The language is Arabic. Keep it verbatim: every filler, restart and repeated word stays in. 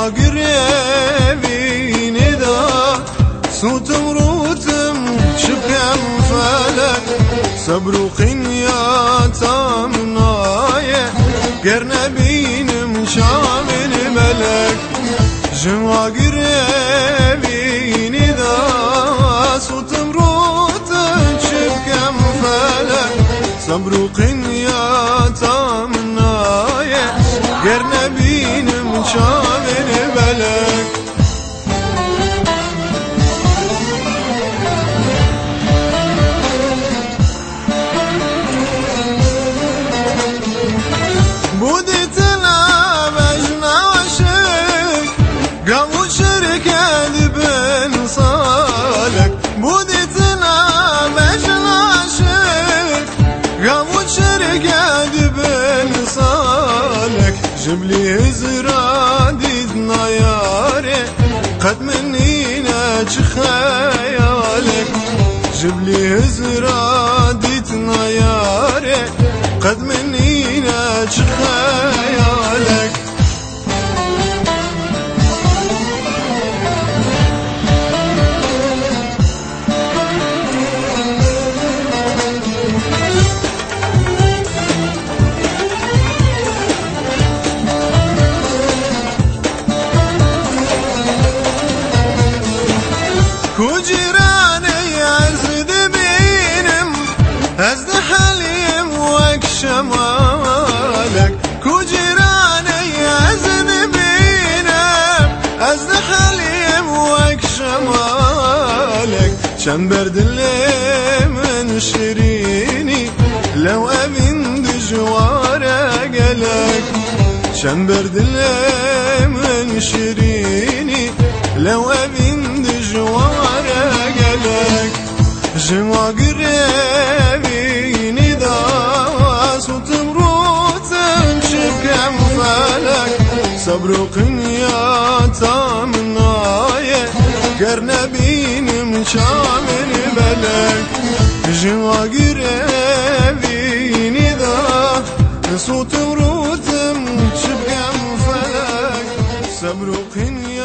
قريبي ذا صوتم روتم شبكم فلك صبر وقنياتا منايا قرنا بينم شامل ملك جوا قريبي ذا صوتم روتم شبكم فلك صبر وقنياتا منايا قرنا بينم شامل ملك جبلي هزرادي دنياري قد منينا خيالك جبلي هزرادي دنياري قد منينا خيالك كوجيراني عزد بينم أزد حليم وكشمالك كوجيراني عزد بينم أزد حليم وكشمالك شنبر دلي من شريني لو أبين دجوار قلك شنبر دلي من شريني لو أبين دجوار قلك جوا قريبي ذا صوت مروتم شبكم فلك صبر وقنياتا منايا قرنا بينم شامل بلك جوا قريبي ذا صوت مروتم شبكم فلك صبر وقنياتا